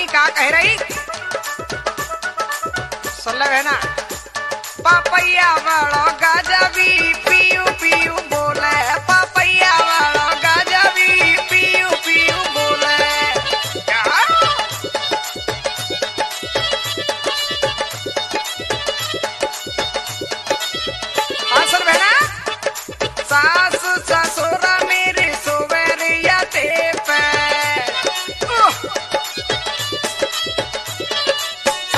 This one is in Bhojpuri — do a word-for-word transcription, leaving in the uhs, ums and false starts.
रानी का कह रही सल्लग है ना, पापैया